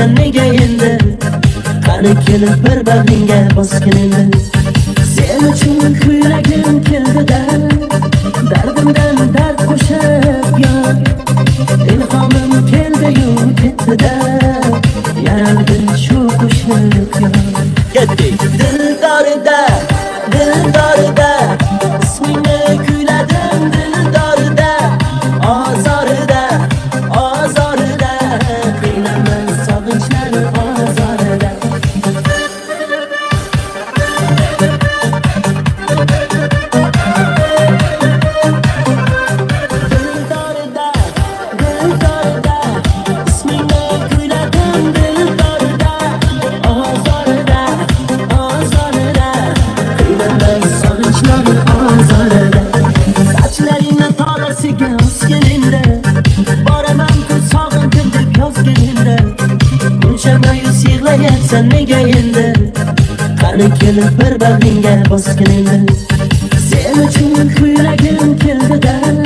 yursan nega endi? Qani kelib bir bag'ringga bosgin endi. Sen uchun kuylagim keldi-da, dardimdan dard qo'shib yor. Ilhomim keldi-yu ketdi-da, yaraldi shu qo'shiq yor. Ketdik dildorida, dildorida, ismingni kuyladim dildorida, ozorida, ozorida, qiynaman sog'inchlar ozorida. Dildorida, dildorida, ismingni kuyladim dildorida, ozorida, ozorida, qiynaman sog'inchlar ozorida. Sochlaringni tolasiga osganingda, boraman-ku sog'indim deb yozganingda, buncha ma'yus yig'layapsan nega endi? Qani kelib bir bag'ringga bosgin endi. Sen uchun kuylagim keldi-da,